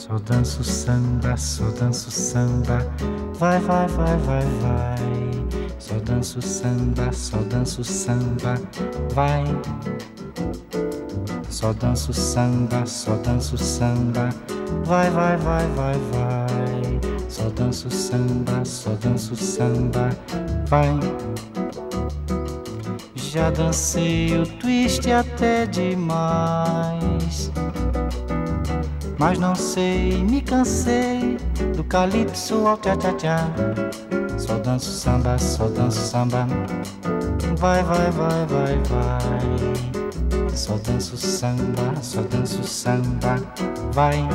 Só danço samba, só danço samba. Vai, vai, vai, vai, vai. Só danço samba, só danço samba. Vai. Só danço samba, só danço samba. Vai, vai, vai, vai, vai. Só danço samba, só danço samba. Vai. Já dancei o twist até demais, mas não sei, me cansei do calypso ao tchá-tchá-tchá. Só danço samba, só danço samba. Vai, vai, vai, vai, vai. Só danço samba, só danço samba. Vai.